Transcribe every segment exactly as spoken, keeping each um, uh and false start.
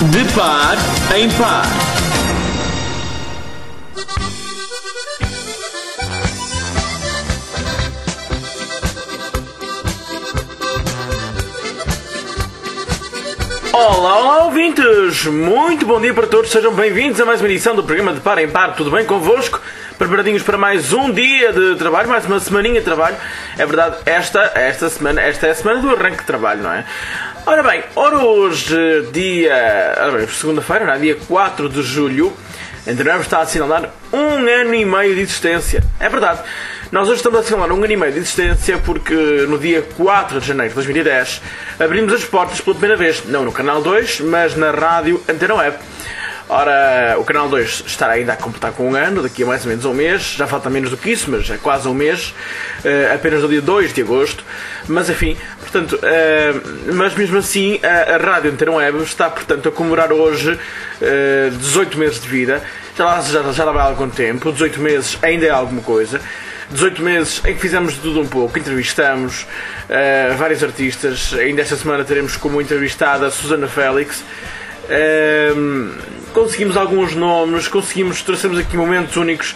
De par em par. Olá, olá ouvintes! Muito bom dia para todos, sejam bem-vindos a mais uma edição do programa De Par em Par. Tudo bem convosco? Preparadinhos para mais um dia de trabalho, mais uma semaninha de trabalho. É verdade, esta, esta, semana, esta é a semana do arranque de trabalho, não é? Ora bem, ora hoje, dia... Ora bem, segunda-feira, não é? Dia quatro de julho, a Internet está a assinalar um ano e meio de existência. É verdade. Nós hoje estamos a assinalar um ano e meio de existência porque no dia quatro de janeiro de dois mil e dez abrimos as portas pela primeira vez, não no Canal dois, mas na Rádio Antena Web. Ora, o Canal dois estará ainda a completar com um ano, daqui a mais ou menos um mês, já falta menos do que isso, mas é quase um mês, uh, apenas no dia dois de agosto, mas enfim, portanto, uh, mas mesmo assim a, a Rádio Antena Web está, portanto, a comemorar hoje uh, dezoito meses de vida, já lá, já, já lá vai há algum tempo, dezoito meses ainda é alguma coisa, dezoito meses em que fizemos de tudo um pouco, entrevistamos uh, vários artistas, ainda esta semana teremos como entrevistada a Susana Félix. Uh, conseguimos alguns nomes, conseguimos, trouxemos aqui momentos únicos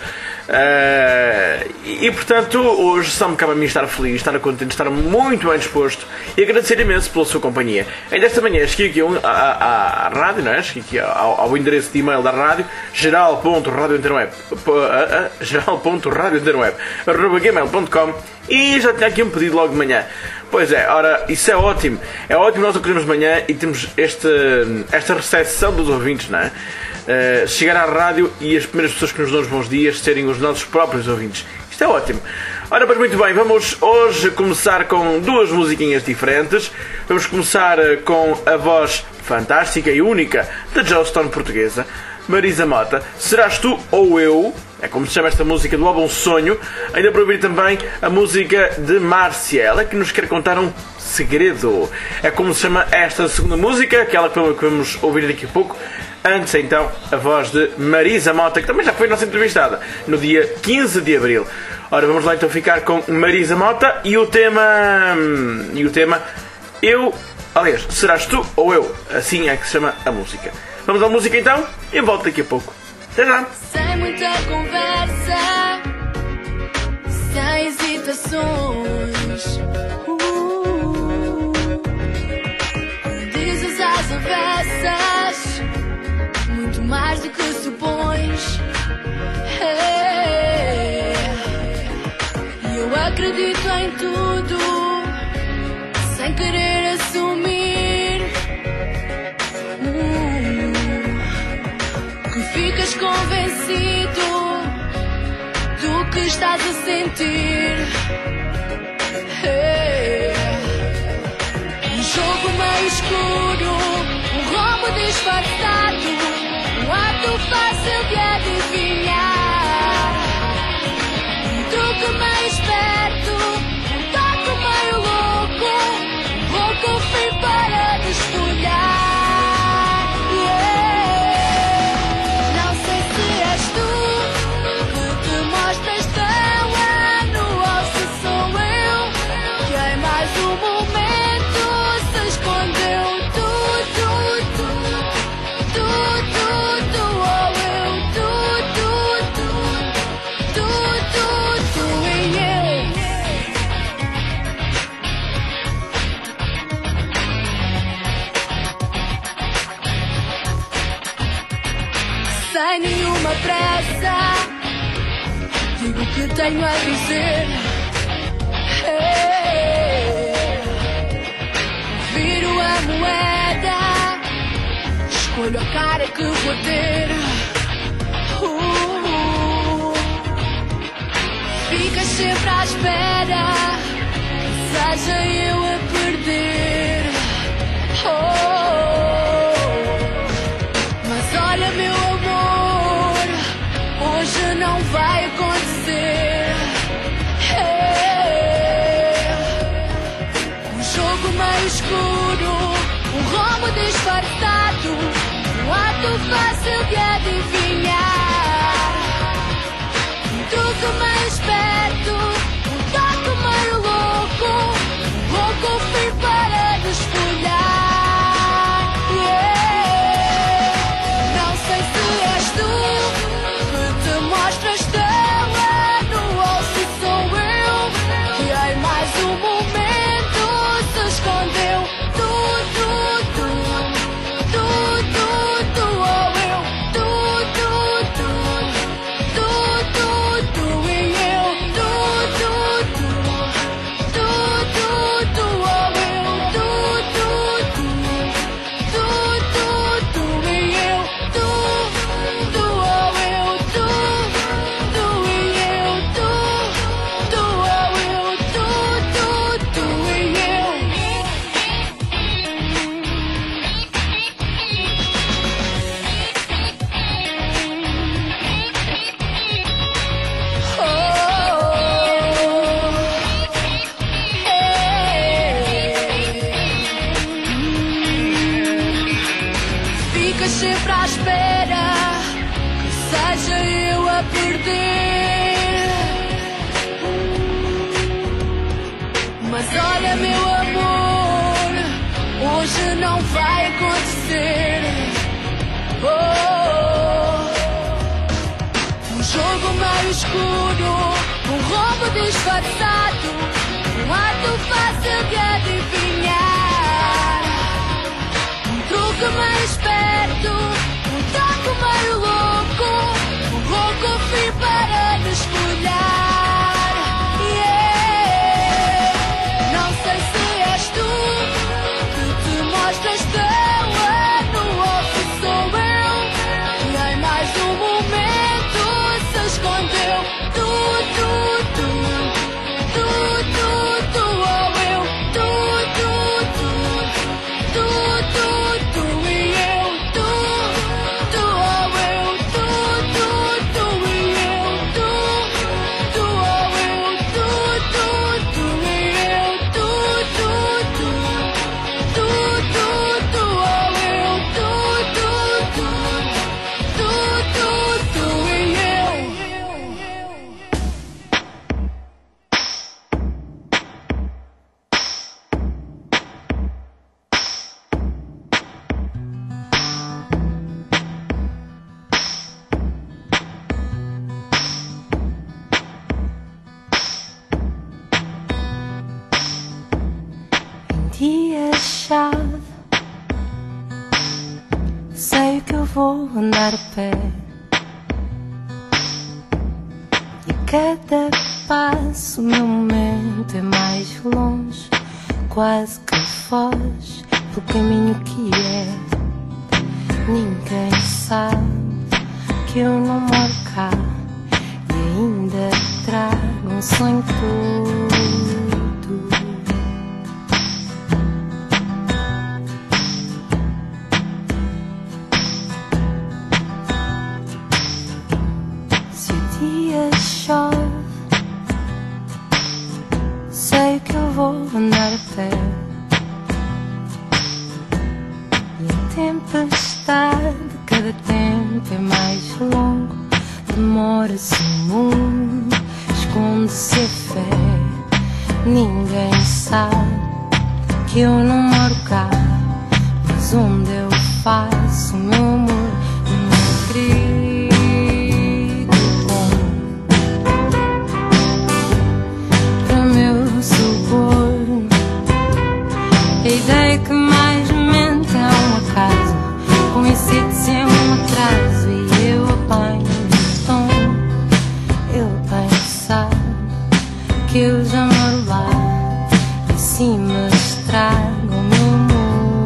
uh, e, e portanto hoje só me cabe a mim estar feliz, estar contente, estar muito bem disposto e agradecer imenso pela sua companhia. Ainda esta manhã cheguei aqui à, à, à rádio, não é? Cheguei aqui ao, ao endereço de e-mail da rádio, geral ponto radio antena web geral ponto radio antena web arroba gmail ponto com e já tinha aqui um pedido logo de manhã. Pois é, ora, isso é ótimo. É ótimo nós acordamos de manhã e temos este, esta recepção dos ouvintes, não é? Uh, chegar à rádio e as primeiras pessoas que nos dão os bons dias serem os nossos próprios ouvintes. Isto é ótimo. Ora, pois muito bem, vamos hoje começar com duas musiquinhas diferentes. Vamos começar com a voz fantástica e única da Joelstone portuguesa, Marisa Mota, Serás Tu ou Eu? É como se chama esta música do álbum Sonho. Ainda para ouvir também a música de Márcia, ela que nos quer contar um segredo. É como se chama esta segunda música, aquela que vamos ouvir daqui a pouco. Antes então, a voz de Marisa Mota, que também já foi nossa entrevistada no dia quinze de abril. Ora, vamos lá então ficar com Marisa Mota e o tema... E o tema Eu... Aliás, Serás Tu ou Eu? Assim é que se chama a música. Vamos à música então e eu volto daqui a pouco. Até já! Sem muita conversa, sem hesitações, uh, dizes às avessas muito mais do que supões. Hey, eu acredito em tudo sem querer assumir. uh, Ficas convencido do que estás a sentir. Hey. Um jogo meio escuro, um roubo disfarçado, um ato fácil de adivinhar. Um truque meio esperto, um toque meio louco, um louco fim para desfolhar. Sem nenhuma pressa, digo o que tenho a dizer. Hey. Viro a moeda, escolho a cara que vou ter. uh, Ficas sempre à espera, seja eu a perder. oh. Mas olha, meu amor, hoje não vai acontecer. Hey. Um jogo meio escuro, um roubo disfarçado, um ato fácil de adivinhar. Um truque meio esperto, um toque meio louco, um louco fim para desfolhar. Yeah. perder. Mas olha, meu amor, hoje não vai acontecer. Oh, um jogo meio escuro, um roubo disfarçado, um ato fácil de adivinhar, um truque meio esperto, um taco meio louco, um louco fim para desfolhar. Yeah. Não sei se és tu que te mostras tão ano ou se sou eu que em mais um momento se escondeu. Tu, tu, tu, tu, tu, tu ou eu, tu, tu, tu, tu, tu, tu e eu, tu, tu ou eu, tu, tu, tu e eu, tu, tu ou eu, tu, tu, tu e eu, tu, tu, tu, tu, tu, tu ou eu, tu, tu, tu, tu, tu, tu e eu. Dia-chave, sei que eu vou andar a pé e a cada passo o meu momento é mais longe, quase que foge pelo caminho que é. Ninguém sabe que eu não moro cá e ainda trago um sonho todo. Se o dia chove, sei que eu vou andar a pé e a tempestade, cada tempo é mais longo, demora-se o mundo, esconde-se a fé. Ninguém sabe que eu não moro cá, mas onde eu faço o meu amor, o meu querido bom. Para meu suborno, a ideia que mais mente é uma casa, com insídios é um atraso e eu apanho o tom. Ele bem sabe que eu já moro lá, em cima estraga o meu amor.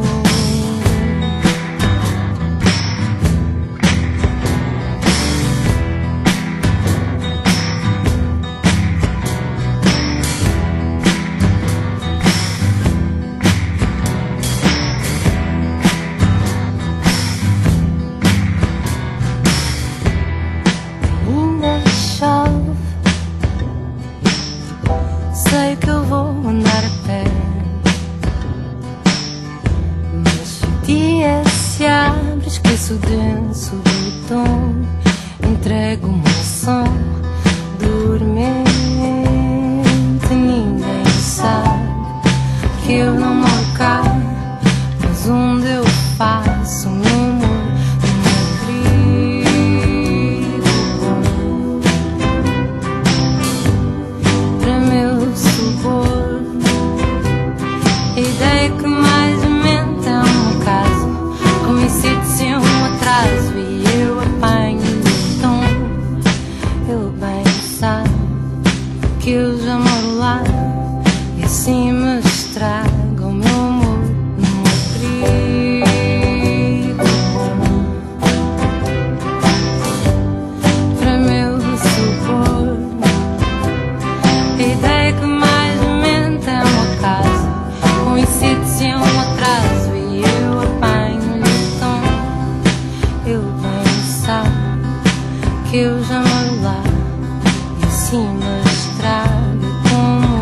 Ainda chove, sei que eu vou andar a pé, mas se o dia se abre, esqueço o denso do tom, entrego o meu som dormente. Ninguém sabe que eu não moro cá, mas onde eu faço o meu amor, o meu querido bom. Para meu suborno, a ideia que mais mente é uma casa, com insídios e um atraso e eu apanho o tom. Ele bem sabe que eu já moro lá e assim me estraga o meu amor, o meu querido bom. Para meu suborno, a ideia que mais mente é uma casa, com insídios e um atraso e eu apanho-lhe o tom. Ele bem sabe que eu já moro lá e assim me estraga como.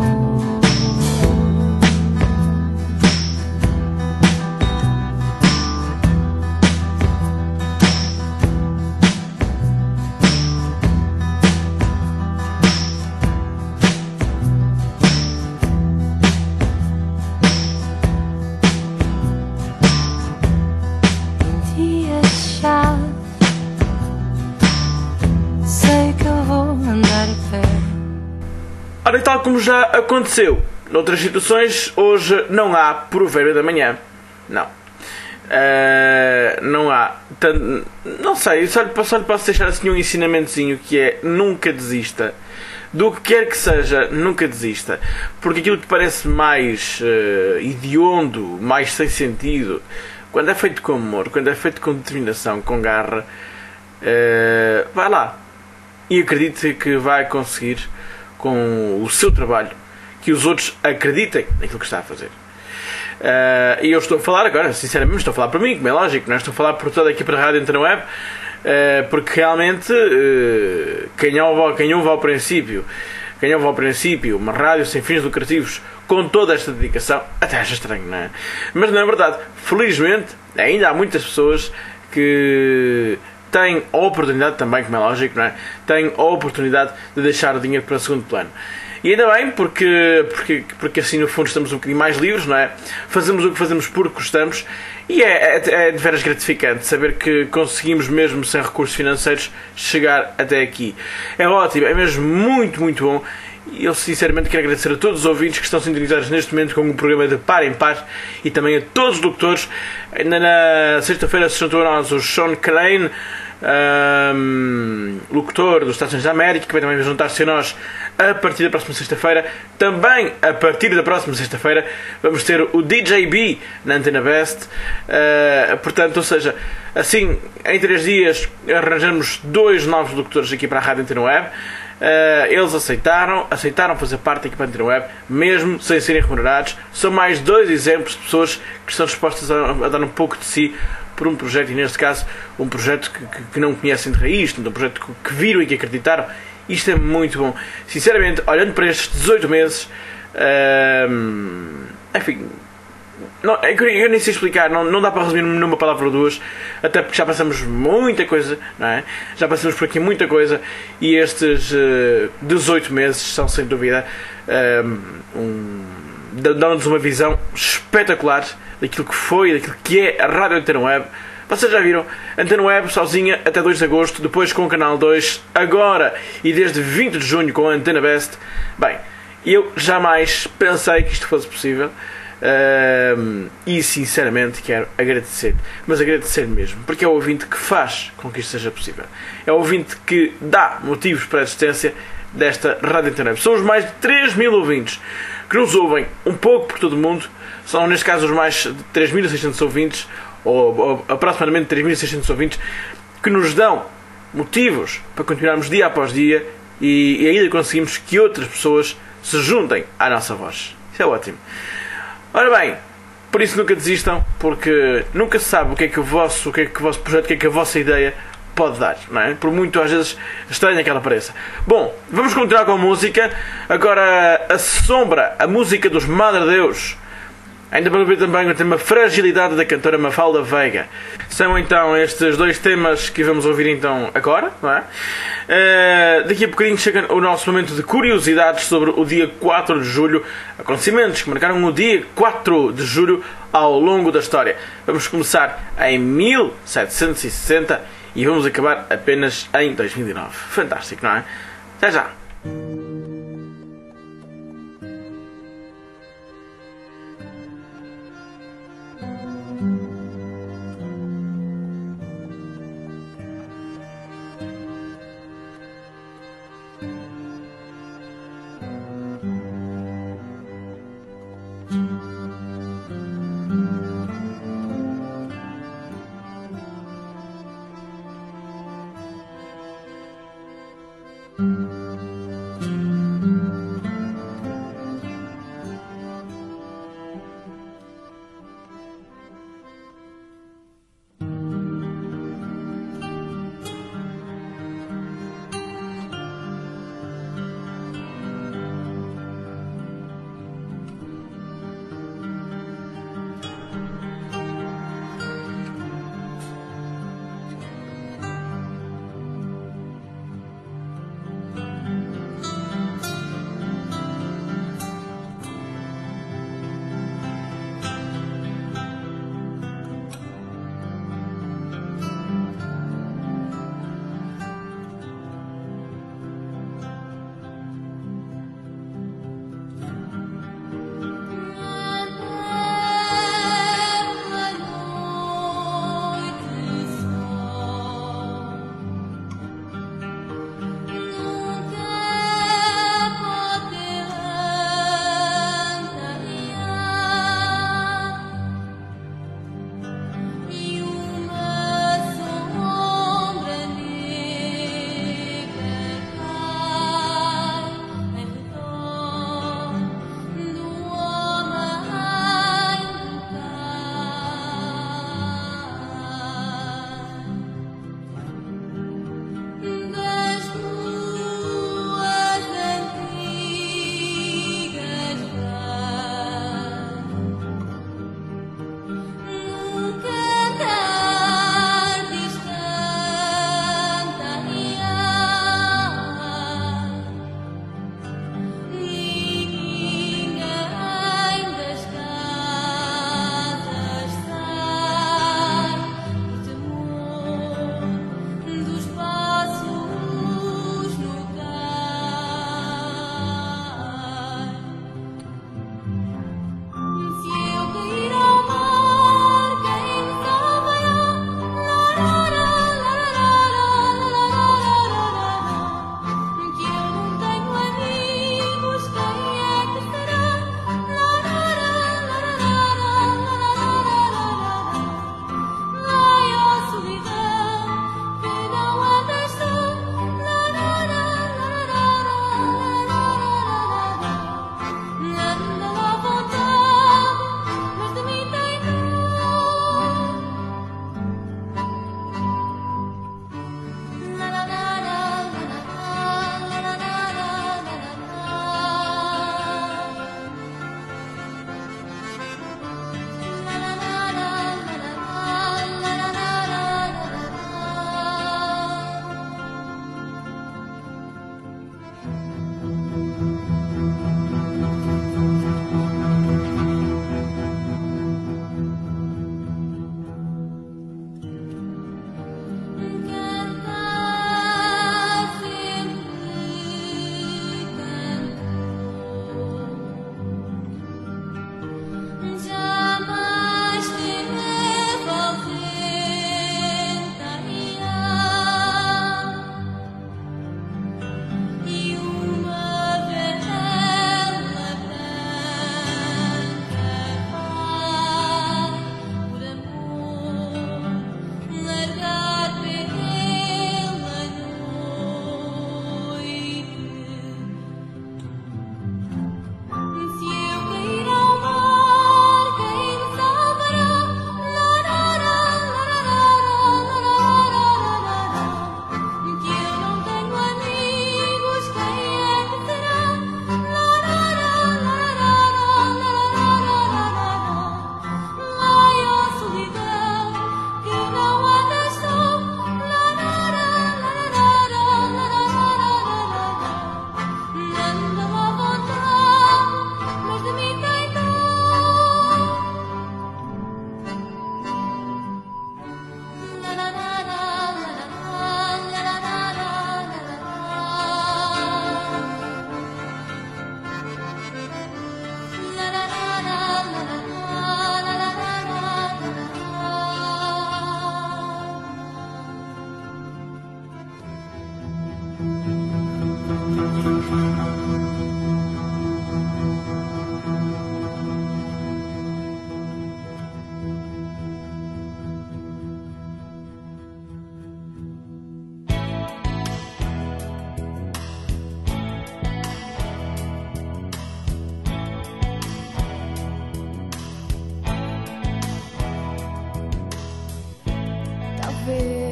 Ora, e tal como já aconteceu noutras situações, hoje não há provérbio da manhã. Não. Uh, não há. Tanto, não sei, só lhe, só lhe posso deixar assim um ensinamentozinho, que é: nunca desista. Do que quer que seja, nunca desista. Porque aquilo que parece mais uh, hediondo, mais sem sentido, quando é feito com amor, quando é feito com determinação, com garra, uh, vai lá. E acredite que vai conseguir, com o seu trabalho, que os outros acreditem naquilo que está a fazer. Uh, e eu estou a falar agora, sinceramente, estou a falar para mim, como é lógico, não é? Estou a falar por toda a equipa da Rádio Interweb, uh, porque realmente uh, quem, ouve, quem ouve ao princípio, quem ouve ao princípio uma rádio sem fins lucrativos, com toda esta dedicação, até acha estranho, não é? Mas não é verdade. Felizmente, ainda há muitas pessoas que têm a oportunidade também, como é lógico, não é? Têm a oportunidade de deixar o dinheiro para segundo plano. E ainda bem, porque, porque, porque assim no fundo estamos um bocadinho mais livres, não é? Fazemos o que fazemos porque gostamos, e é, é, é de veras gratificante saber que conseguimos, mesmo sem recursos financeiros, chegar até aqui. É ótimo, é mesmo muito, muito bom. E eu sinceramente quero agradecer a todos os ouvintes que estão sintonizados neste momento com o programa de Par em Par, e também a todos os locutores. Na, na sexta-feira se juntou a nós o Sean Crane, um, locutor dos Estados Unidos da América, que vai também juntar-se a nós a partir da próxima sexta-feira. Também a partir da próxima sexta-feira vamos ter o D J B na Antena Best. Uh, portanto, ou seja, assim em três dias arranjamos dois novos locutores aqui para a Rádio Antena Web. Uh, eles aceitaram, aceitaram fazer parte da equipa da Antena Web, mesmo sem serem remunerados. São mais dois exemplos de pessoas que estão dispostas a, a dar um pouco de si por um projeto, e neste caso um projeto que, que, que não conhecem de raiz, um projeto que, que viram e que acreditaram. Isto é muito bom. Sinceramente, olhando para estes dezoito meses, uh, enfim, não, eu nem sei explicar, não, não dá para resumir numa palavra ou duas, até porque já passamos muita coisa, não é? Já passamos por aqui muita coisa, e estes uh, dezoito meses são sem dúvida um, dão-nos uma visão espetacular daquilo que foi, daquilo que é a Rádio Antena Web. Vocês já viram? Antena Web sozinha até dois de agosto, depois com o Canal dois, agora e desde vinte de junho com a Antena Best. Bem, eu jamais pensei que isto fosse possível. Uh, e sinceramente quero agradecer, mas agradecer mesmo, porque é o ouvinte que faz com que isto seja possível, é o ouvinte que dá motivos para a existência desta Rádio Internet. São os mais de três mil ouvintes que nos ouvem um pouco por todo o mundo. São neste caso os mais de três mil e seiscentos ouvintes, ou, ou aproximadamente três mil e seiscentos ouvintes, que nos dão motivos para continuarmos dia após dia, e, e ainda conseguimos que outras pessoas se juntem à nossa voz. Isso é ótimo. Ora bem, por isso nunca desistam, porque nunca se sabe o que é que o vosso, o que é que o vosso projeto, o que é que a vossa ideia pode dar, não é? Por muito às vezes estranha que ela pareça. Bom, vamos continuar com a música. Agora a Sombra, a música dos Madre Deus. Ainda para ver também o tema Fragilidade da cantora Mafalda Veiga. São então estes dois temas que vamos ouvir então agora, não é? Uh, daqui a bocadinho chega o nosso momento de curiosidades sobre o dia quatro de julho. Acontecimentos que marcaram o dia quatro de julho ao longo da história. Vamos começar em mil setecentos e sessenta e vamos acabar apenas em dois mil e nove. Fantástico, não é? Até já!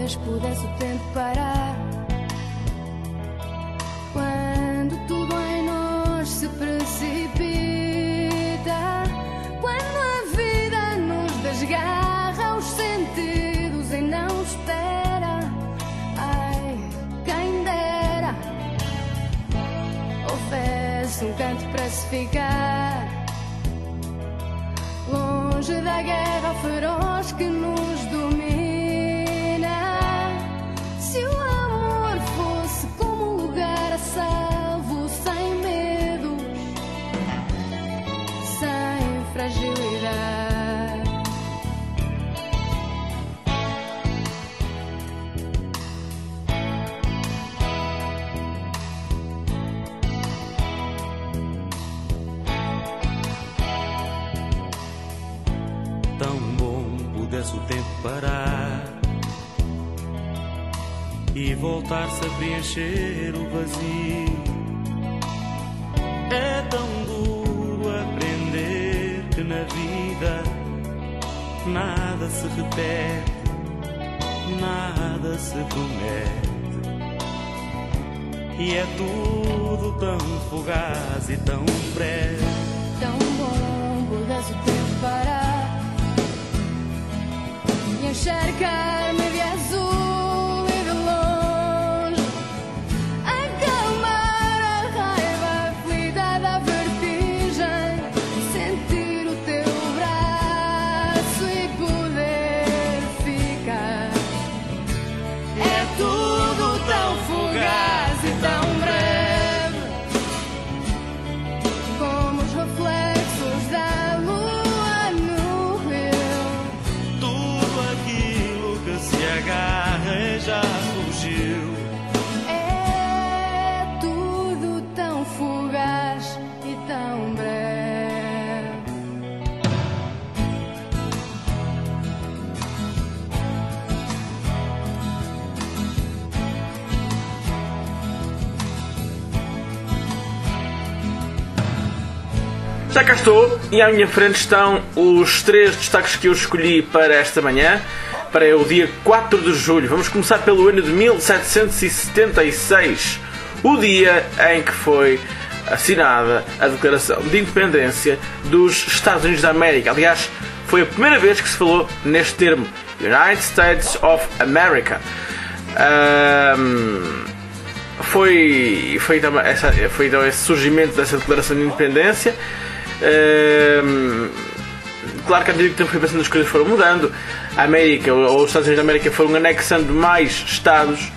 vez pudesse o tempo parar, quando tudo em nós se precipita, quando a vida nos desgarra os sentidos e não espera, ai, quem dera houvesse um canto para se ficar, longe da guerra feroz que nos domina. Se o amor fosse como um lugar a salvo, sem medos, sem fragilidade. Tão bom pudesse o tempo parar e voltar-se a preencher o vazio. É tão duro aprender que na vida nada se repete, nada se promete, e é tudo tão fugaz e tão breve. Tão bom pudesse o tempo parar e encharcar-me de azul e de longe, acalmar a raiva aflita da vertigem, sentir o teu braço e poder ficar. É tudo tão fugaz e tão breve, como os reflexos da lua no rio. Tudo aquilo que se agarra já fugiu. É tudo tão fugaz e tão breve. Já cá estou e à minha frente estão os três destaques que eu escolhi para esta manhã, para o dia quatro de julho. Vamos começar pelo ano de mil setecentos e setenta e seis, o dia em que foi assinada a Declaração de Independência dos Estados Unidos da América. Aliás, foi a primeira vez que se falou neste termo, United States of America. Um, foi, foi, então, essa, foi então esse surgimento dessa Declaração de Independência. Um, claro que à medida que o tempo foi passando as coisas foram mudando. A América, ou os Estados Unidos da América, foram anexando mais estados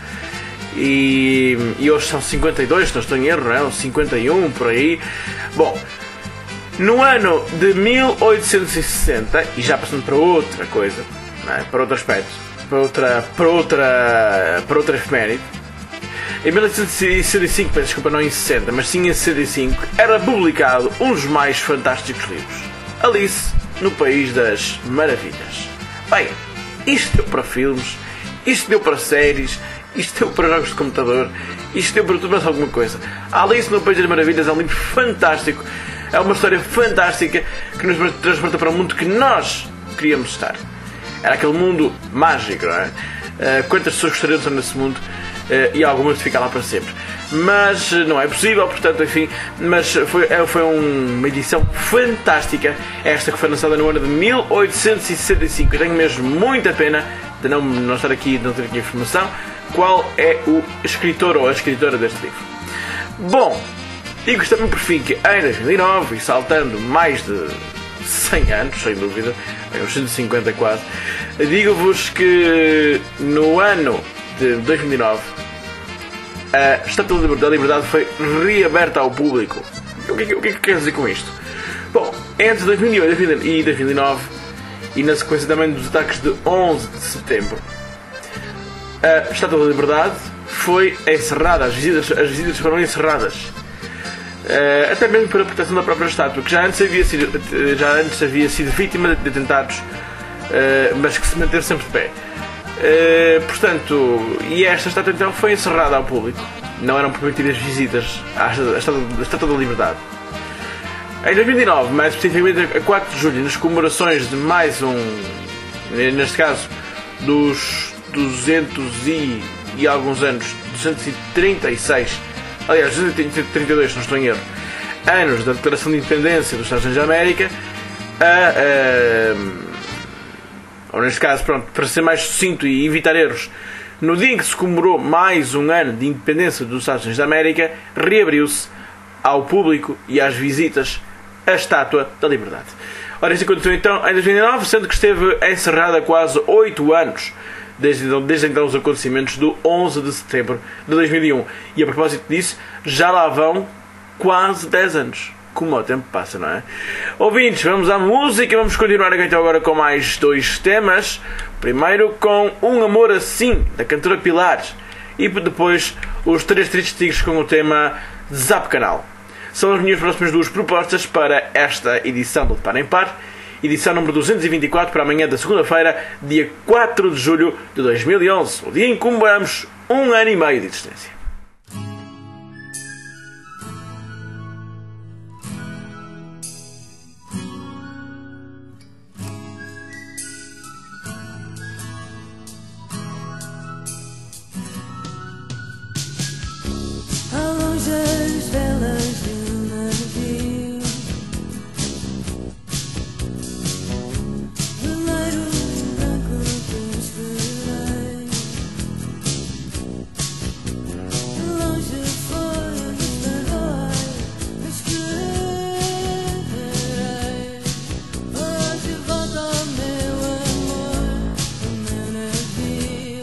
e, e hoje são cinquenta e dois, se não estou em erro, não é? Ou cinquenta e um, por aí. Bom, no ano de mil oitocentos e sessenta, e já passando para outra coisa, não é? Para outro aspecto, para outra, para outra, para outra efeméride, em mil oitocentos e sessenta e cinco, peço desculpa, não em sessenta, mas sim em sessenta e cinco, era publicado um dos mais fantásticos livros, Alice no País das Maravilhas. Bem, isto deu para filmes, isto deu para séries, isto deu para jogos de computador, isto deu para tudo mais alguma coisa. Alice no País das Maravilhas é um livro fantástico, é uma história fantástica que nos transporta para um mundo que nós queríamos estar. Era aquele mundo mágico, não é? Uh, quantas pessoas gostariam de estar nesse mundo? Uh, e algumas de ficar lá para sempre, mas uh, não é possível, portanto, enfim, mas foi, uh, foi um, uma edição fantástica, esta que foi lançada no ano de mil oitocentos e sessenta e cinco. Eu tenho mesmo muita pena de não, não estar aqui, de não ter aqui a informação qual é o escritor ou a escritora deste livro. Bom, digo também por fim que em dois mil e nove, e saltando mais de cem anos, sem dúvida, uns cento e cinquenta quase, digo-vos que no ano de dois mil e nove a Estátua da Liberdade foi reaberta ao público. O que, o que é que quer dizer com isto? Bom, entre dois mil e oito e dois mil e nove, e na sequência também dos ataques de onze de setembro, a Estátua da Liberdade foi encerrada, as visitas, as visitas foram encerradas, uh, até mesmo para a proteção da própria estátua, que já antes havia sido, já antes havia sido vítima de atentados, uh, mas que se manteve sempre de pé. Uh, portanto, e esta estátua então foi encerrada ao público, não eram permitidas visitas à Estátua, à Estátua da Liberdade. Em dois mil e nove, mais especificamente a quatro de julho, nas comemorações de mais um, neste caso dos duzentos e, e alguns anos, duzentos e trinta e seis, aliás, duzentos e trinta e dois, se não estou em erro, anos da Declaração de Independência dos Estados Unidos da América, a, a, ou neste caso, pronto, para ser mais sucinto e evitar erros, no dia em que se comemorou mais um ano de independência dos Estados Unidos da América, reabriu-se ao público e às visitas a Estátua da Liberdade. Ora, isto aconteceu então em dois mil e nove, sendo que esteve encerrada há quase oito anos, desde então, desde então os acontecimentos do onze de setembro de dois mil e um. E a propósito disso, já lá vão quase dez anos. Como o tempo passa, não é? Ouvintes, vamos à música. Vamos continuar aqui então agora com mais dois temas. Primeiro com Um Amor Assim, da cantora Pilar. E depois os Três Tristes Tigres com o tema Zap Canal. São as minhas próximas duas propostas para esta edição do De Par em Par. Edição número duzentos e vinte e quatro para amanhã da segunda-feira, dia quatro de julho de dois mil e onze. O dia em que comemoramos um ano e meio de existência. As velas de um navio, veleiro branco que esperei, longe fora do estarei, escreverei, hoje volta ao meu amor, o meu navio.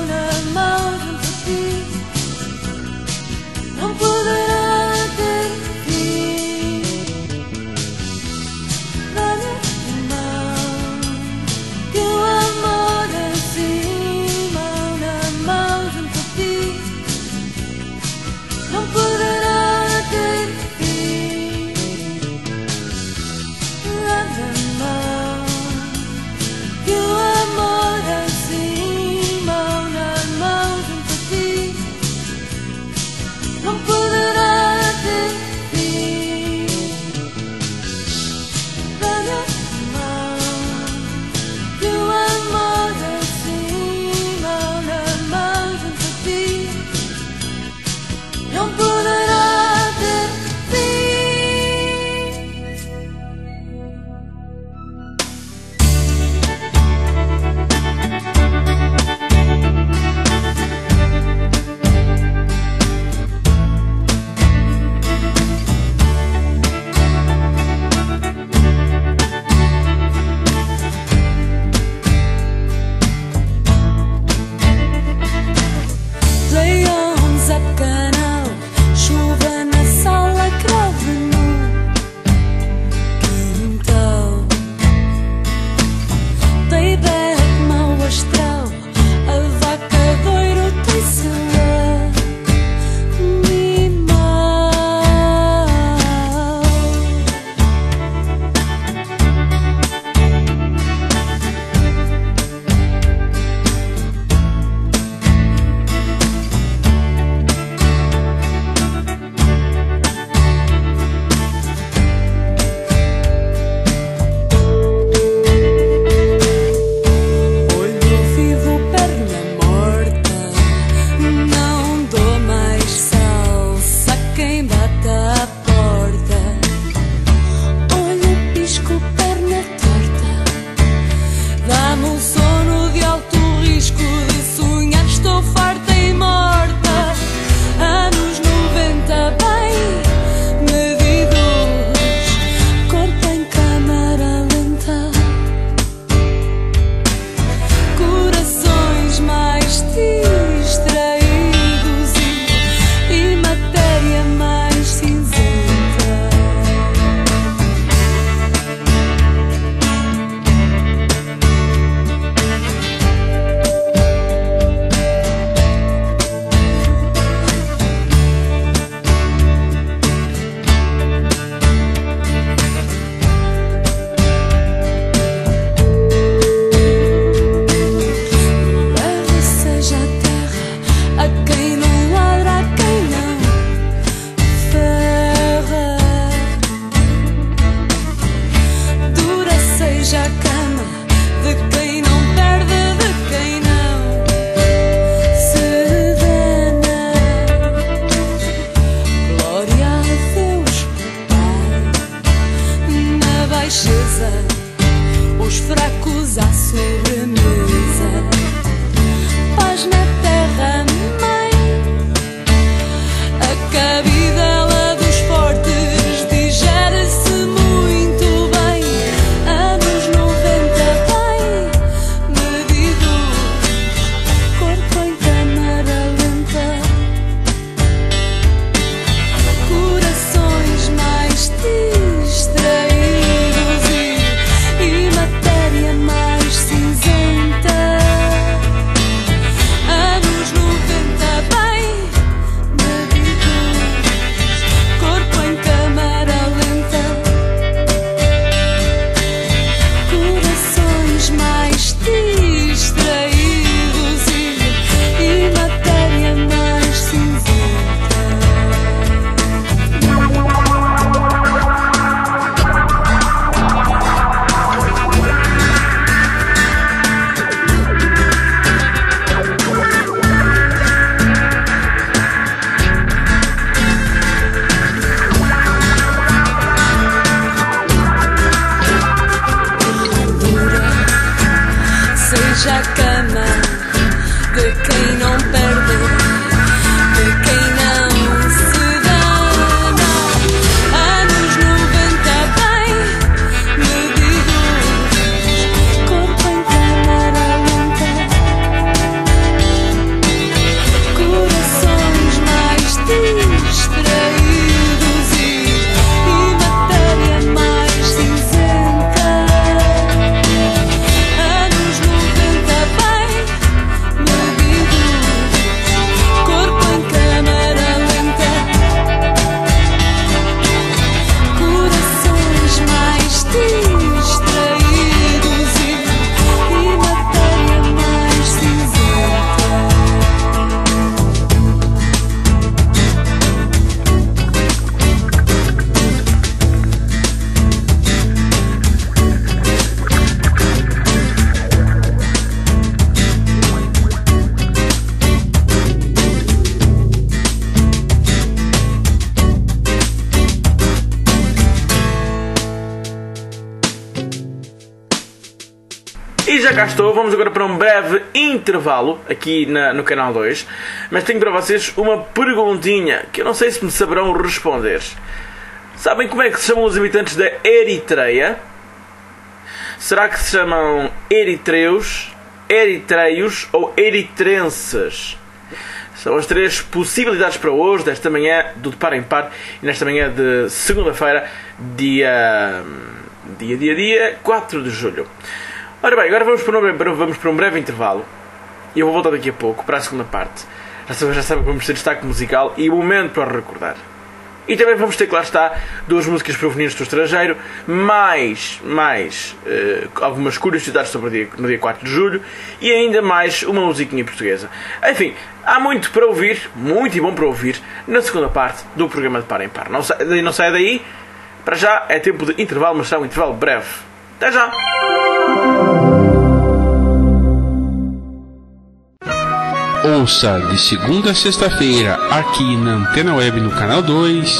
Não poderá ter não poderá ter fim. Play on Zap Canal, já cá estou, vamos agora para um breve intervalo aqui na, no canal dois. Mas tenho para vocês uma perguntinha que eu não sei se me saberão responder. Sabem como é que se chamam os habitantes da Eritreia? Será que se chamam eritreus, eritreios ou eritrenses? São as três possibilidades para hoje, desta manhã do De Par em Par, e nesta manhã de segunda-feira, dia, dia, dia, dia quatro de julho. Ora bem, agora vamos para um breve, vamos para um breve intervalo, e eu vou voltar daqui a pouco para a segunda parte. Já sabem, já sabem que vamos ter destaque musical e o momento para recordar. E também vamos ter, que lá está, duas músicas provenientes do estrangeiro, mais, mais uh, algumas curiosidades sobre o dia, no dia quatro de julho, e ainda mais uma musiquinha portuguesa. Enfim, há muito para ouvir, muito e bom para ouvir, na segunda parte do programa de Par em Par. Não sai, não sai daí, para já é tempo de intervalo, mas será um intervalo breve. Até já! Ouça de segunda a sexta-feira aqui na Antena Web no canal dois.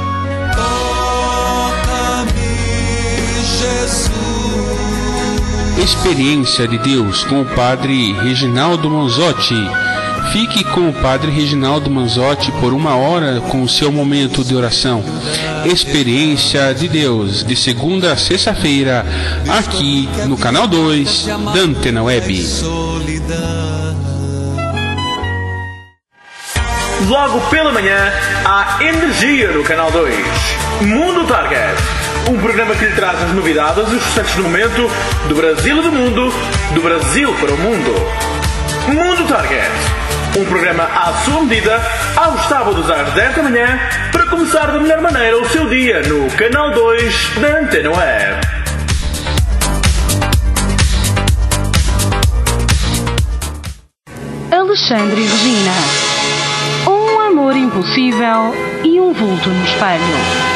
Toca-me, Jesus. Experiência de Deus com o Padre Reginaldo Manzotti. Fique com o Padre Reginaldo Manzotti por uma hora com o seu momento de oração. Experiência de Deus, de segunda a sexta-feira, aqui no canal dois da Antena Web. Logo pela manhã, há energia no canal dois. Mundo Target. Um programa que lhe traz as novidades e os sucessos do momento do Brasil e do mundo, do Brasil para o mundo. Mundo Target. Um programa à sua medida, aos sábados às dez da manhã, para começar da melhor maneira o seu dia no canal dois da Antena Web. Alexandre e Regina. Um amor impossível e um vulto no espelho.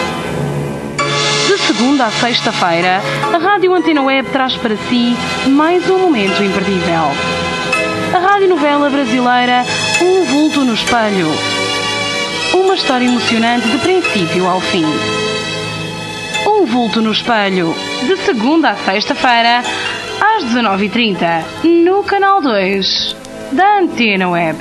De segunda a sexta-feira, a Rádio Antena Web traz para si mais um momento imperdível. A radionovela brasileira Um Vulto no Espelho. Uma história emocionante de princípio ao fim. Um Vulto no Espelho, de segunda a sexta-feira, às dezanove e trinta, no canal dois da Antena Web.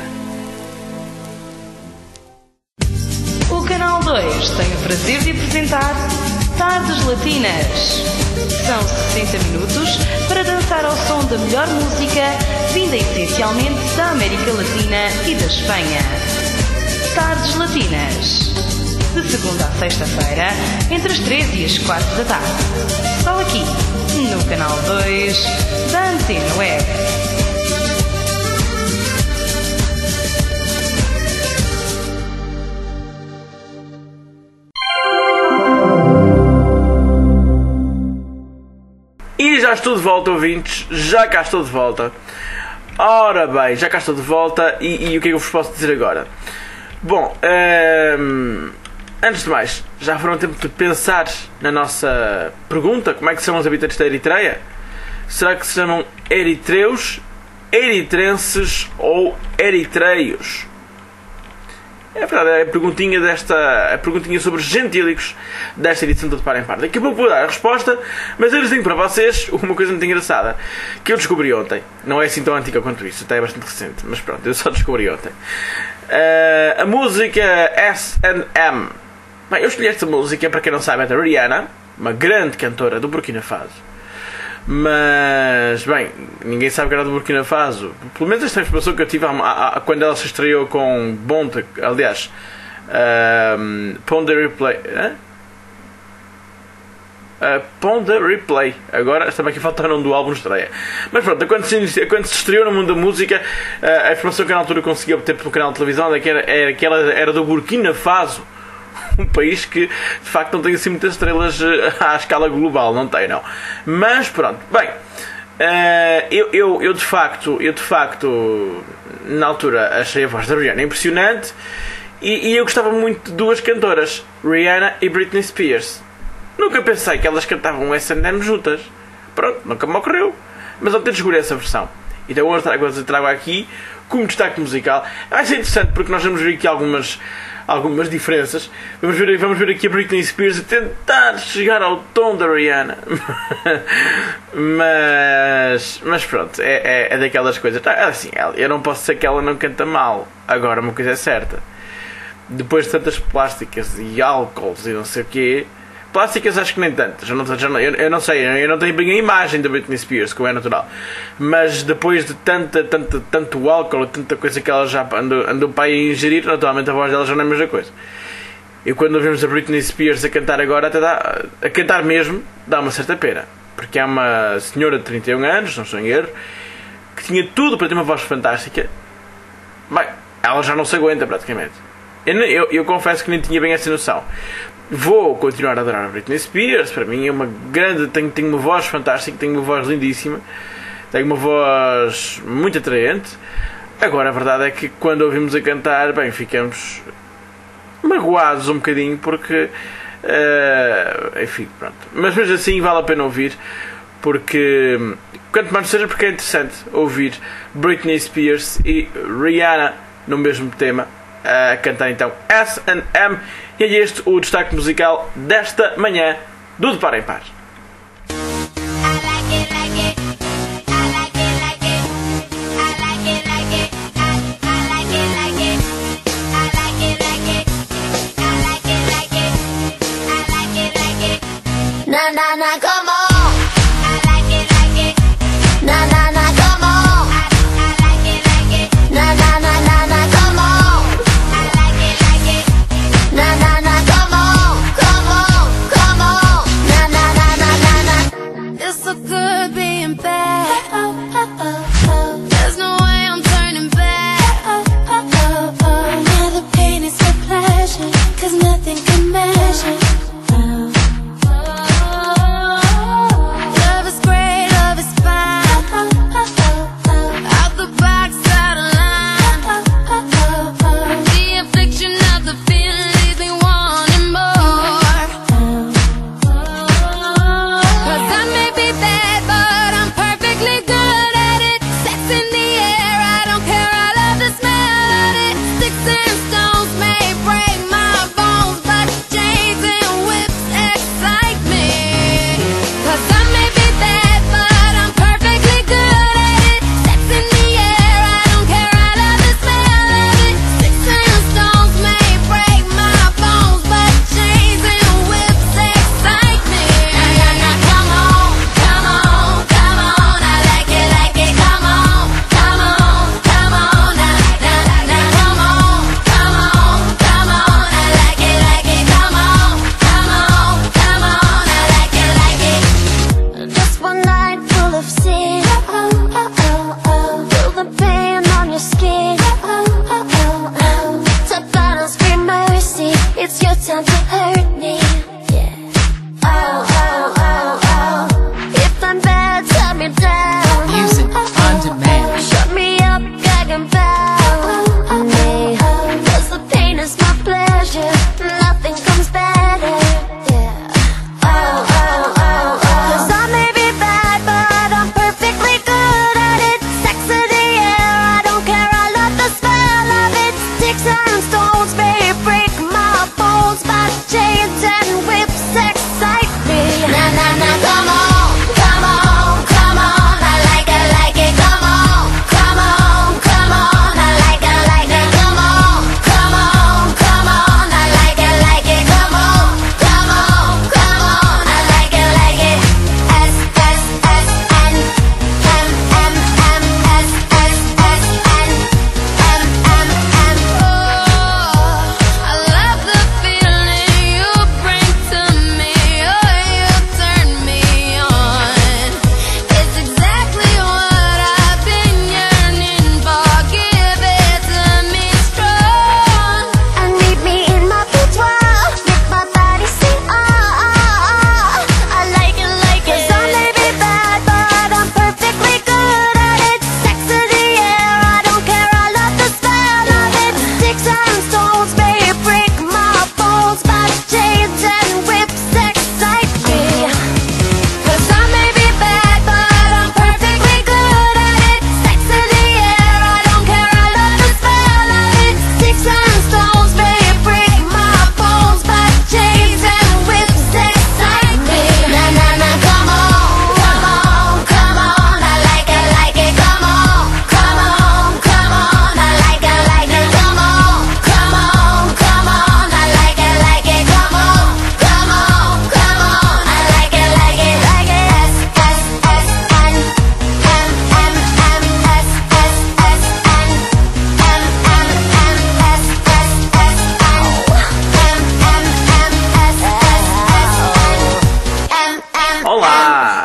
O canal dois tem o prazer de apresentar Tardes Latinas. São sessenta minutos para dançar ao som da melhor música vinda essencialmente da América Latina e da Espanha. Tardes Latinas. De segunda a sexta-feira, entre as três e as quatro da tarde. Só aqui, no canal dois da Antena Web. E já estou de volta, ouvintes, já cá estou de volta. Ora bem, já cá estou de volta e, e o que é que eu vos posso dizer agora? Bom, hum, antes de mais, já foram tempo de pensar na nossa pergunta, como é que são os habitantes da Eritreia? Será que se chamam eritreus, eritrenses ou eritreios? É verdade, é a perguntinha, desta, a perguntinha sobre gentílicos desta edição do De Par em Par. Daqui a pouco vou dar a resposta, mas eu lhes digo para vocês uma coisa muito engraçada que eu descobri ontem. Não é assim tão antiga quanto isso, até é bastante recente, mas pronto, eu só descobri ontem. Uh, a música S and M. Bem, eu escolhi esta música, para quem não sabe, é da Rihanna, uma grande cantora do Burkina Faso. Mas, bem, ninguém sabe que era do Burkina Faso. Pelo menos esta informação que eu tive a, a, a, quando ela se estreou com Bonte, aliás, um, Pon the Replay. Uh, Pon the Replay. Agora, estava aqui faltando um do álbum de estreia. Mas pronto, quando se, quando se estreou no mundo da música, uh, a informação que eu na altura consegui obter pelo canal de televisão é que, era, era, que ela era do Burkina Faso. Um país que de facto não tem assim muitas estrelas à escala global, não tem, não. Mas pronto, bem, uh, eu, eu, eu de facto, eu de facto na altura achei a voz da Rihanna impressionante e, e eu gostava muito de duas cantoras, Rihanna e Britney Spears. Nunca pensei que elas cantavam S and M juntas. Pronto, nunca me ocorreu. Mas ontem descobri essa versão Então hoje trago, trago aqui como destaque musical. Vai ser interessante porque nós vamos ver aqui algumas, algumas diferenças. Vamos ver, vamos ver aqui a Britney Spears a tentar chegar ao tom da Rihanna. mas, mas pronto, é, é, é daquelas coisas. Assim, eu não posso dizer que ela não canta mal. Agora uma coisa é certa. Depois de tantas plásticas e álcools e não sei o quê. Plásticas acho que nem tantas. Eu não, já não, eu, eu não sei, eu não tenho bem a imagem da Britney Spears, como é natural. Mas depois de tanta, tanta, tanto álcool, tanta coisa que ela já andou, andou para aí a ingerir, naturalmente a voz dela já não é a mesma coisa. E quando ouvimos a Britney Spears a cantar agora, até dá, a cantar mesmo, dá uma certa pena. Porque é uma senhora de trinta e um anos, não estou em erro, que tinha tudo para ter uma voz fantástica. Bem, ela já não se aguenta praticamente. Eu, eu, eu confesso que nem tinha bem essa noção. Vou continuar a adorar a Britney Spears. Para mim é uma grande... Tenho, tenho uma voz fantástica, tenho uma voz lindíssima, tenho uma voz muito atraente. Agora a verdade é que quando ouvimos a cantar, bem, ficamos magoados um bocadinho porque... Uh, enfim, pronto. Mas mesmo assim vale a pena ouvir, porque... Quanto mais seja, porque é interessante ouvir Britney Spears e Rihanna no mesmo tema a cantar então S and M. E é este o destaque musical desta manhã do De Par em Par. Na na na, come on. I like it, like it. Na na na, come on. I like it, like it. Na na na na na, come on. I like it, like it. Na na na, come on, come on, come on. Na na na na na na. It's so good being bad. Oh, oh, oh, oh. There's no way I'm turning back. Oh, oh, oh, oh. Now the pain is the pleasure, 'cause nothing can measure. Me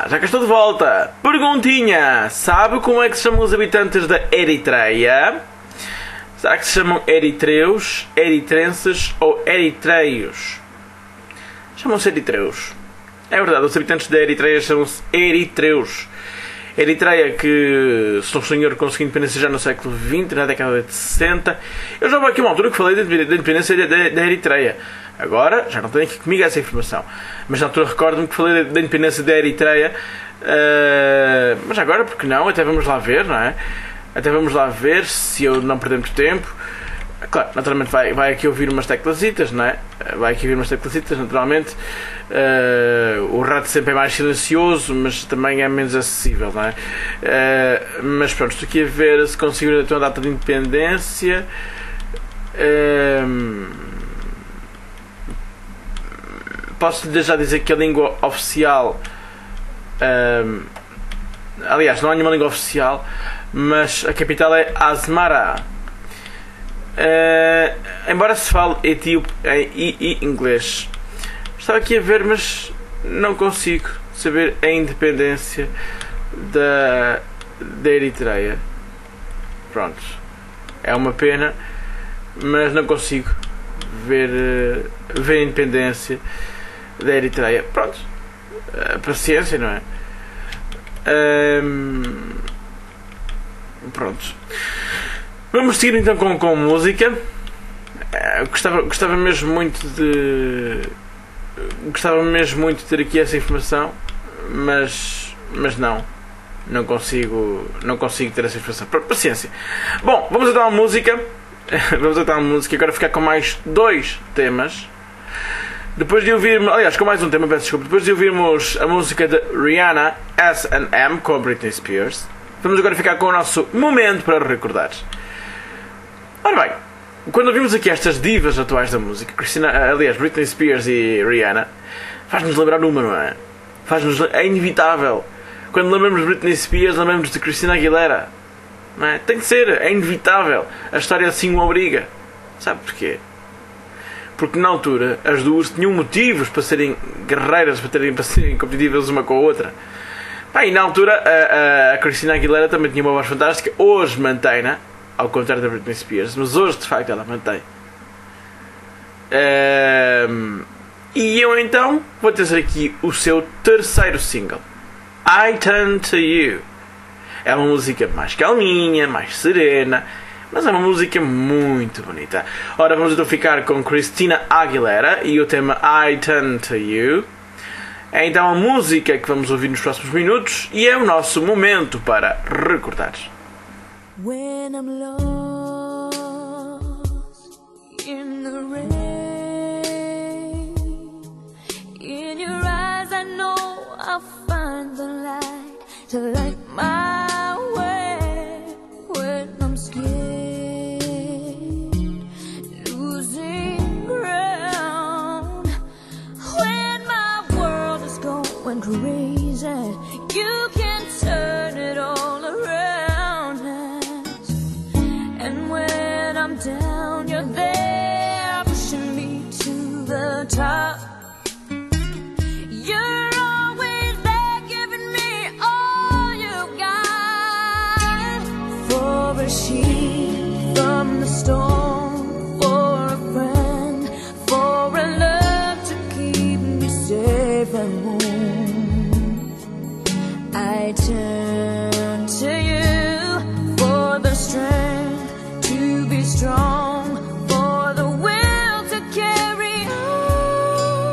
já que estou de volta. Perguntinha: sabe como é que se chamam os habitantes da Eritreia? Será que se chamam eritreus, eritrenses ou eritreios? Chamam-se eritreus. É verdade, os habitantes da Eritreia chamam-se eritreus. Eritreia que, se não estou em erro, conseguiu independência já no século vinte, na década de sessenta. Eu já houve aqui uma altura que falei da independência da, da, da Eritreia. Agora, já não tenho aqui comigo essa informação. Mas na altura recordo-me que falei da, da independência da Eritreia. Uh, mas agora, porque não? Até vamos lá ver, não é? Até vamos lá ver, se eu não perdermos tempo. Claro, naturalmente vai, vai aqui ouvir umas teclasitas, não é? Vai aqui ouvir umas teclasitas, naturalmente. Uh, o rato sempre é mais silencioso, mas também é menos acessível, não é? Uh, mas pronto, estou aqui a ver se consigo ver a tua data de independência. Uh, posso já dizer que a língua oficial... Uh, aliás, não há nenhuma língua oficial, mas a capital é Asmara. Uh, embora se fale etíope e, e inglês, estava aqui a ver, mas não consigo saber a independência da, da Eritreia. Pronto, é uma pena, mas não consigo ver, uh, ver a independência da Eritreia. Pronto, uh, paciência, não é? Uh, pronto. Vamos seguir então com, com música. Uh, gostava, gostava mesmo muito de. Gostava mesmo muito de ter aqui essa informação, mas, mas não. Não consigo, não consigo ter essa informação. Paciência. Bom, vamos então à música. Vamos então à música. Agora ficar com mais dois temas. Depois de ouvirmos. Aliás, com mais um tema, peço desculpa. Depois de ouvirmos a música de Rihanna, S and M, com a Britney Spears, vamos agora ficar com o nosso momento para recordar. Ora bem, quando ouvimos aqui estas divas atuais da música, Christina, aliás, Britney Spears e Rihanna, faz-nos lembrar uma, não é? Faz-nos, é inevitável. Quando lembramos de Britney Spears, lembramos de Christina Aguilera. Não é? Tem que ser, é inevitável. A história assim o obriga. Sabe porquê? Porque na altura as duas tinham motivos para serem guerreiras, para, terem, para serem competitivas uma com a outra. Pá, e na altura a, a, a Christina Aguilera também tinha uma voz fantástica. Hoje mantém-na, ao contrário da Britney Spears, mas hoje de facto ela mantém. Um, e eu então vou trazer aqui o seu terceiro single, I Turn to You. É uma música mais calminha, mais serena, mas é uma música muito bonita. Ora, vamos então ficar com Christina Aguilera e o tema I Turn to You. É então a música que vamos ouvir nos próximos minutos e é o nosso momento para recordar. When I'm lost in the rain, in your eyes I know I'll find the light to light my way. When I'm scared, losing ground, when my world is going crazy, you can turn it all around. I'm down, you're there, pushing me to the top. You're always there, giving me all you got. For a sheep from the storm, for a friend, for a love to keep me safe and warm. I turn to you for the strength to be strong, for the will to carry on.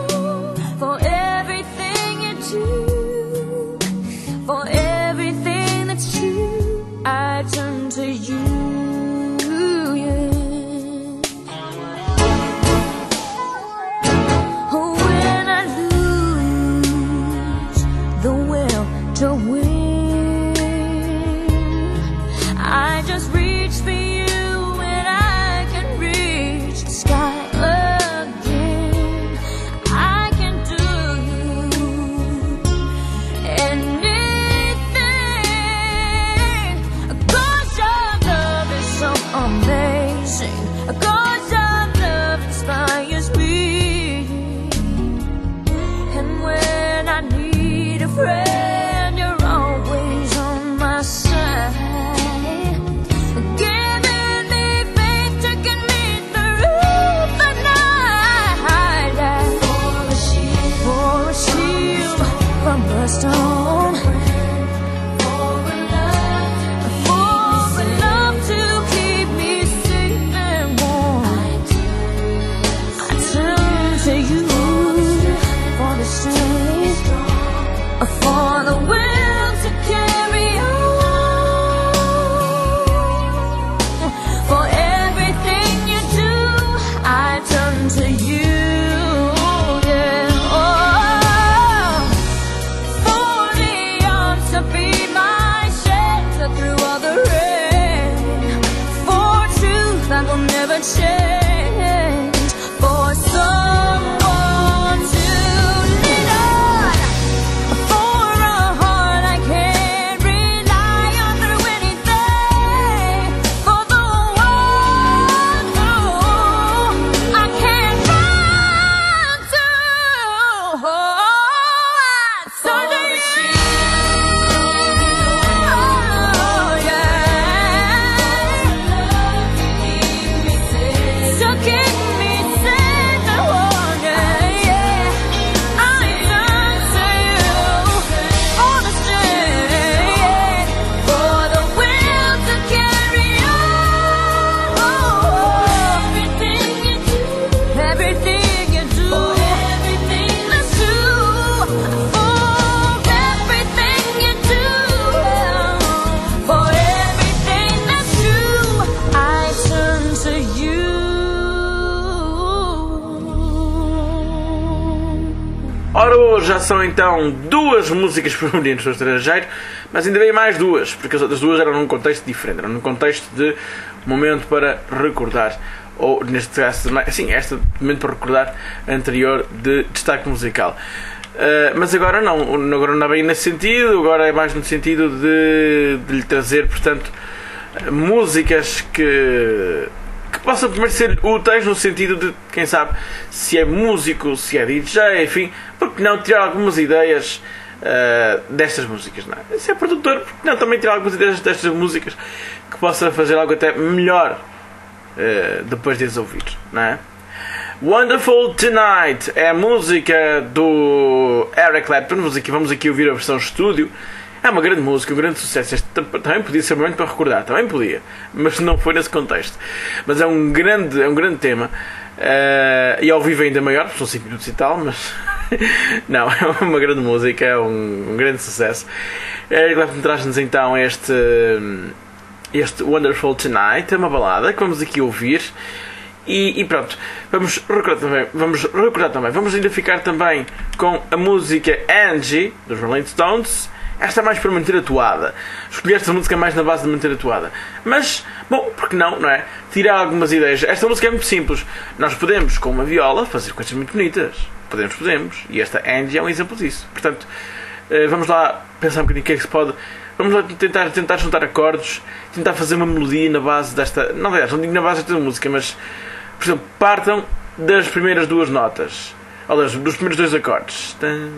hoje já são então duas músicas provenientes do estrangeiro, mas ainda bem mais duas, porque as outras duas eram num contexto diferente, eram num contexto de momento para recordar, ou neste caso, sim, esta momento para recordar anterior de destaque musical. Uh, mas agora não, agora não é bem nesse sentido, agora é mais no sentido de, de lhe trazer, portanto, músicas que, que possam primeiro ser úteis no sentido de, quem sabe, se é músico, se é D J, enfim, porque não tirar algumas ideias uh, destas músicas, não é? Se é produtor, porque não também tirar algumas ideias destas músicas que possa fazer algo até melhor uh, depois de as ouvir, não é? Wonderful Tonight é a música do Eric Clapton. Vamos aqui, vamos aqui ouvir a versão estúdio. É uma grande música, um grande sucesso. Este também podia ser um momento para recordar, também podia, mas não foi nesse contexto. Mas é um grande, é um grande tema, uh, e ao vivo ainda maior, são cinco minutos e tal, mas não, é uma grande música, é um, um grande sucesso. Eric Clapton traz-nos então este, este Wonderful Tonight, é uma balada que vamos aqui ouvir. E, e pronto, vamos recordar também, vamos recordar também, vamos ainda ficar também com a música Angie, dos Rolling Stones. Esta é mais para manter atuada. Escolhi esta música mais na base de manter atuada. Mas, bom, porque não, não é? Tirar algumas ideias. Esta música é muito simples. Nós podemos, com uma viola, fazer coisas muito bonitas. Podemos, podemos. E esta Angie é um exemplo disso. Portanto, vamos lá pensar um bocadinho o que é que se pode... Vamos lá tentar, tentar juntar acordes, tentar fazer uma melodia na base desta... Não, aliás, não digo na base desta música, mas... Por exemplo, partam das primeiras duas notas, ou das, dos primeiros dois acordes.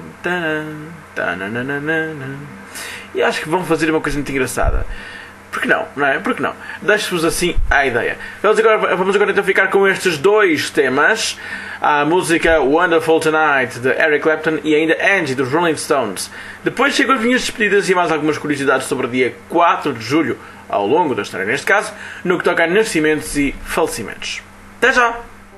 E acho que vão fazer uma coisa muito engraçada. Por que não? Não é? Por que não? Deixo-vos assim a ideia. Vamos agora, vamos agora então ficar com estes dois temas. A música Wonderful Tonight de Eric Clapton e ainda Angie dos Rolling Stones. Depois chegam as minhas despedidas e mais algumas curiosidades sobre o dia quatro de julho, ao longo da história neste caso, no que toca a nascimentos e falecimentos. Até já!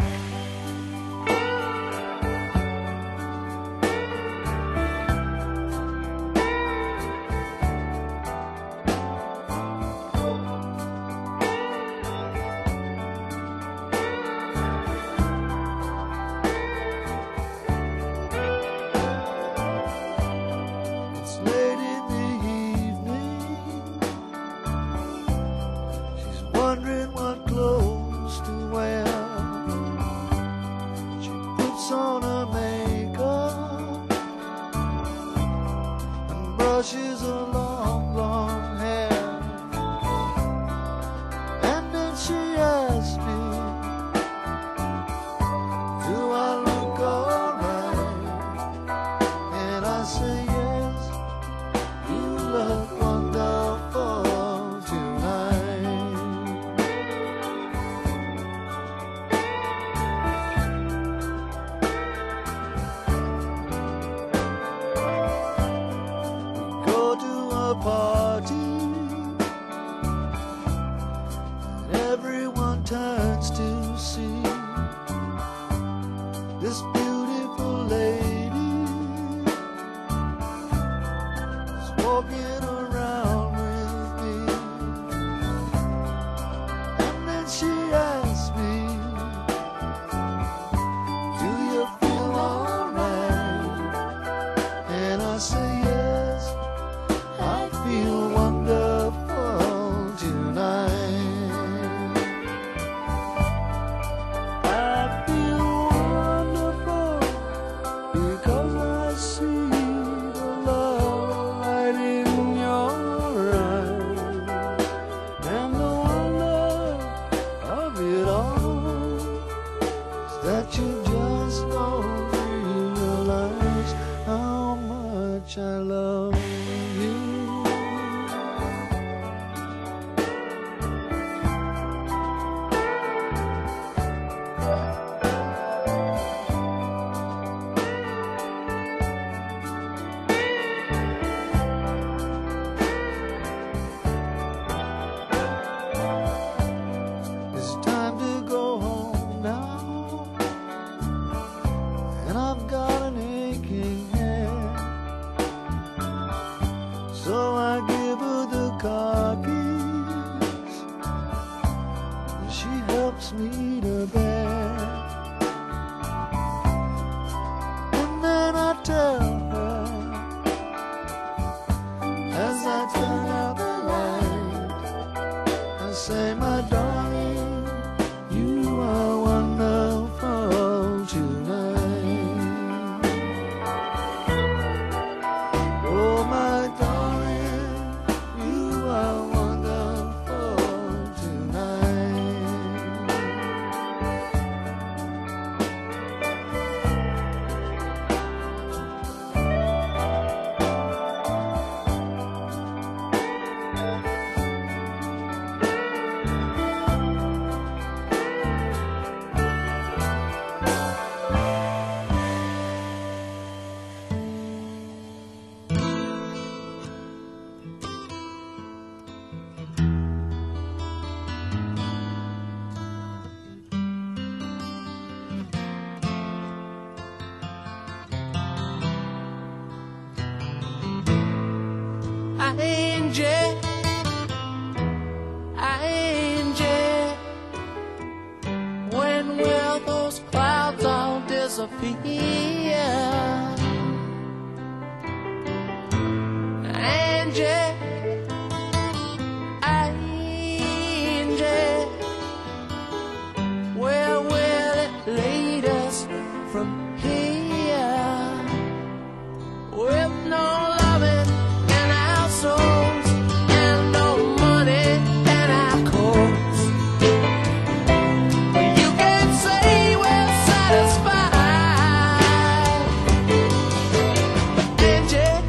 Brushes her long, long hair, and then she asked me, do I look alright? And I say yes, you look wonderful tonight. Go to a party, and everyone turns to see this beautiful lady is walking around with me. And then she asks me, do you feel alright? And I say yes, I feel wonderful tonight. I feel wonderful because I see the love light in your eyes, and the wonder of it all is that you just don't realize how much I love you. It's time to go home now, and I've got an aching head. Angie, Angie, when will those clouds all disappear? Angie, Angie, where will it lead us from here? With no loving in our souls and no money in our coats, you can say we're satisfied. Angie,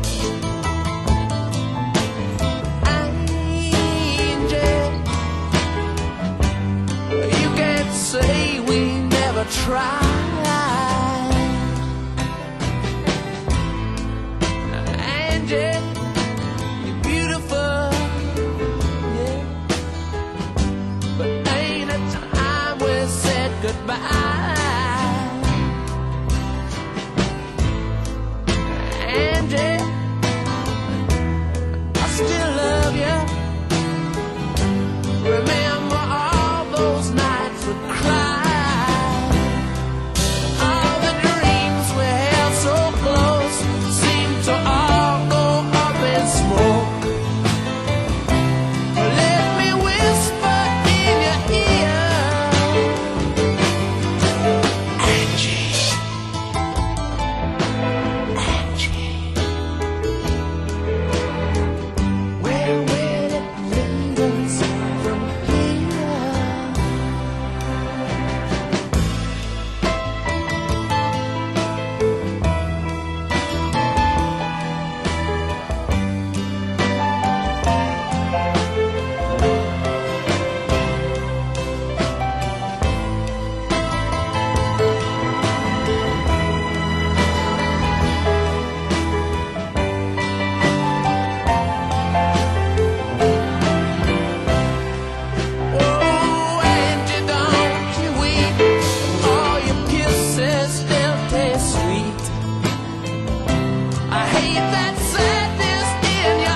Angie, you can't say we never tried. Angie, you're beautiful, yeah, but ain't it time we said goodbye? Angie, I still love you. Remember all those nights we cried, all the dreams we held so close seemed to all go up in smoke. Let me whisper in your ear, Angie, Angie, where will it lead us from here? Oh, Angie, don't you weep. All your kisses still taste sweet. I hate that sadness in your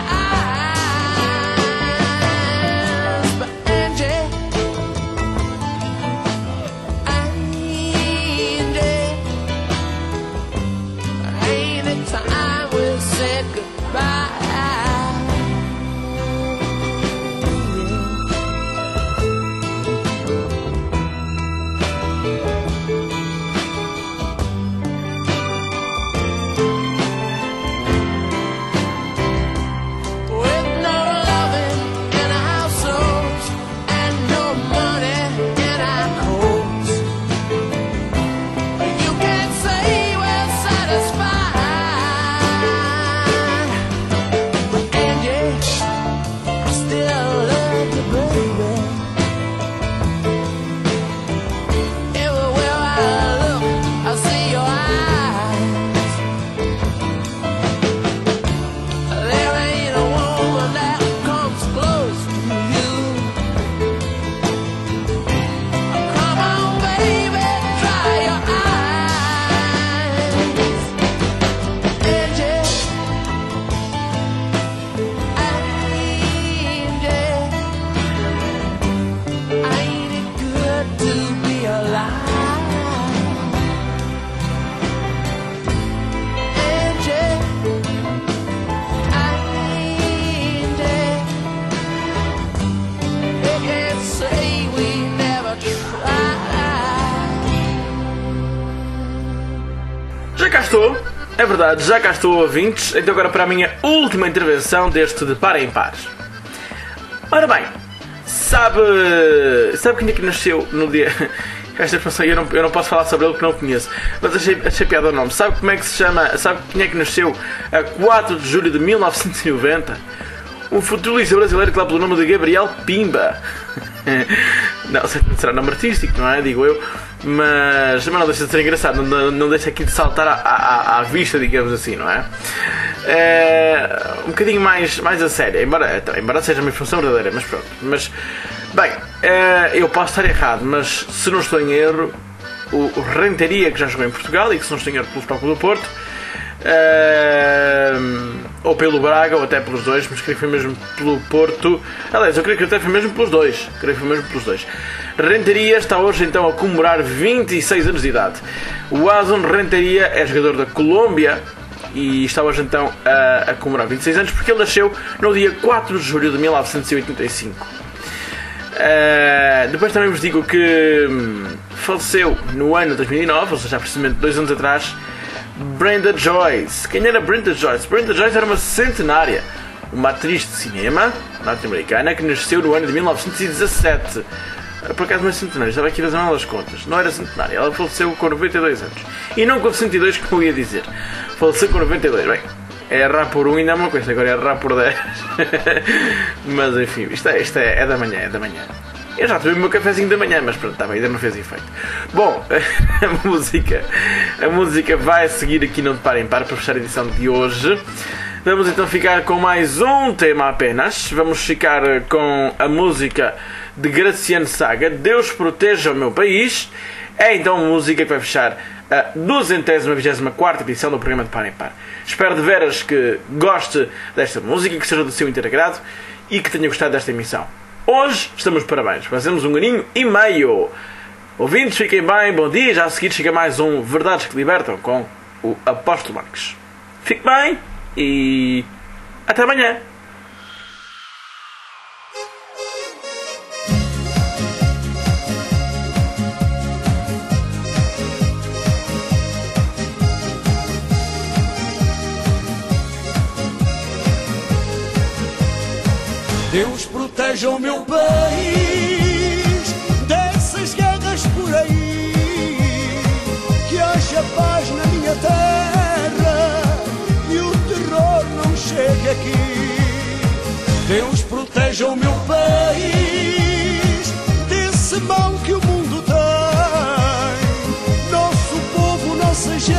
eyes. But Angie, Angie, ain't it time we said goodbye? With no loving in our souls and no money in our coats, you can't say we're satisfied. Angie, I still love you, baby. Everywhere I look, I see your eyes. There ain't a woman that comes close to you. Come on, baby, dry your eyes. Angie, Angie, ain't it good to be alive? Angie, Angie, they can't say we never tried. Já cá estou, é verdade, já cá estou, ouvintes. Então agora para a minha última intervenção deste de Par em Pares. Ora bem, sabe, sabe quem é que nasceu no dia... Esta expressão eu não, eu não posso falar sobre ele porque não o conheço, mas achei, achei piada o nome. Sabe como é que se chama, sabe quem é que nasceu a quatro de julho de mil novecentos e noventa? Um futebolista brasileiro que lá pelo nome de Gabriel Pimba. Não, certamente será nome artístico, não é? Digo eu. Mas, mas não deixa de ser engraçado, não, não deixa aqui de saltar à, à, à vista, digamos assim, não é? É um bocadinho mais, mais a sério, embora, embora seja uma informação verdadeira, mas pronto. Mas, bem, é, eu posso estar errado, mas se não estou em erro, o, o Renteria, que já jogou em Portugal e que se não estou em erro pelo Futebol Clube do Porto, Uh, ou pelo Braga, ou até pelos dois, mas creio que foi mesmo pelo Porto. Aliás, eu creio que até foi mesmo pelos dois. Creio que foi mesmo pelos dois. Renteria está hoje então a comemorar vinte e seis anos de idade. O Azon Renteria é jogador da Colômbia e está hoje então a, a comemorar vinte e seis anos porque ele nasceu no dia quatro de julho de mil novecentos e oitenta e cinco. Uh, depois também vos digo que hum, faleceu no ano de dois mil e nove, ou seja, precisamente dois anos atrás, Brenda Joyce. Quem era Brenda Joyce? Brenda Joyce era uma centenária, uma atriz de cinema norte-americana que nasceu no ano de mil novecentos e dezassete. Por acaso não é centenária, estava aqui a fazer mal as contas. Não era centenária, ela faleceu com noventa e dois anos. E não com cento e dois, que eu ia dizer. Faleceu com noventa e dois. Bem, errar por um ainda é uma coisa, agora errar por dez. Mas enfim, isto, é, isto é, é da manhã, é da manhã. Eu já tomei o meu cafezinho da manhã, mas pronto, está bem, ainda não fez efeito. Bom, a música, a música vai seguir aqui no De Par em Par para fechar a edição de hoje. Vamos então ficar com mais um tema apenas. Vamos ficar com a música de Graciano Saga, Deus Proteja o Meu País. É então a música que vai fechar a duzentésima vigésima quarta edição do programa De Par em Par. Espero de veras que goste desta música, que seja do seu inteiro agrado e que tenha gostado desta emissão. Hoje estamos de parabéns, fazemos um aninho e meio. Ouvintes, fiquem bem, bom dia. Já a seguir chega mais um Verdades que Libertam com o Apóstolo Marques. Fique bem e até amanhã. Deus proteja o meu país dessas guerras por aí, que haja paz na minha terra e o terror não chegue aqui. Deus proteja o meu país desse mal que o mundo tem. Nosso povo, nossa gente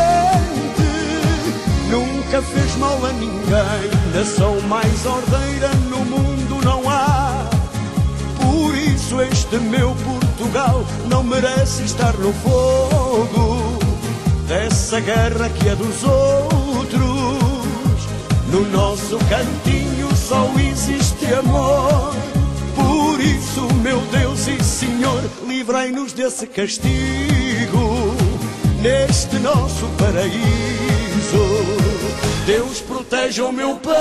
nunca fez mal a ninguém. Nação mais ordeira no mundo não há. Por isso este meu Portugal não merece estar no fogo dessa guerra que é dos outros. No nosso cantinho só existe amor. Por isso, meu Deus e Senhor, livrei-nos desse castigo neste nosso paraíso. Deus proteja o meu país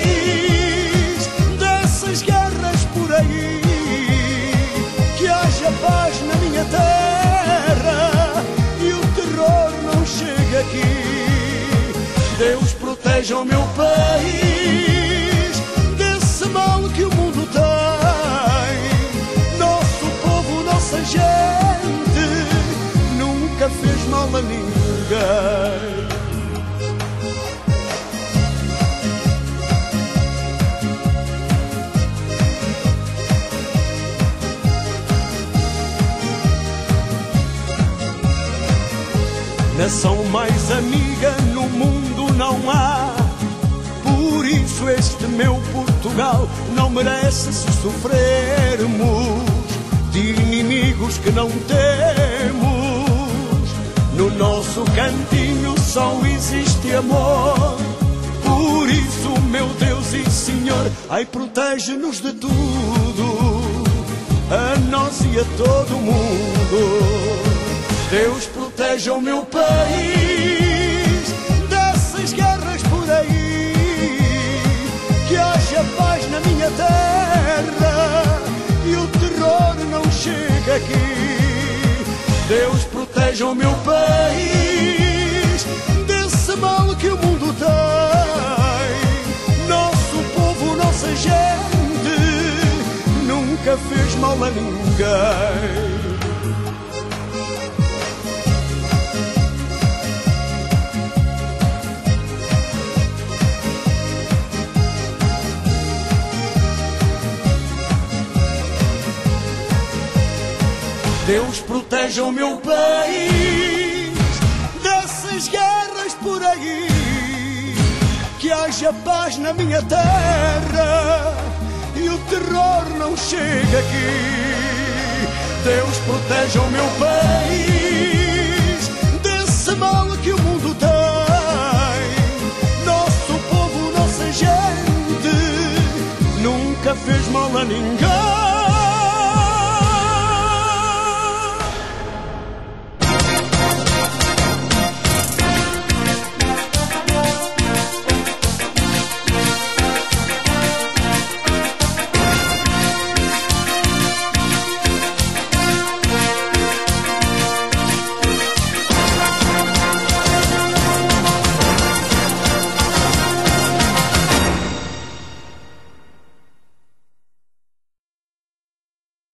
dessas guerras por aí, que haja paz na minha terra e o terror não chegue aqui. Deus proteja o meu país desse mal que o mundo tem. Nosso povo, nossa gente nunca fez mal a ninguém. Nação mais amiga no mundo não há. Por isso este meu Portugal não merece se sofrermos de inimigos que não temos. No nosso cantinho só existe amor. Por isso, meu Deus e Senhor, ai, protege-nos de tudo, a nós e a todo mundo. Deus proteja o meu país dessas guerras por aí, que haja paz na minha terra e o terror não chega aqui. Deus proteja o meu país desse mal que o mundo tem. Nosso povo, nossa gente nunca fez mal a ninguém. Deus proteja o meu país dessas guerras por aí, que haja paz na minha terra e o terror não chega aqui. Deus proteja o meu país desse mal que o mundo tem. running, go.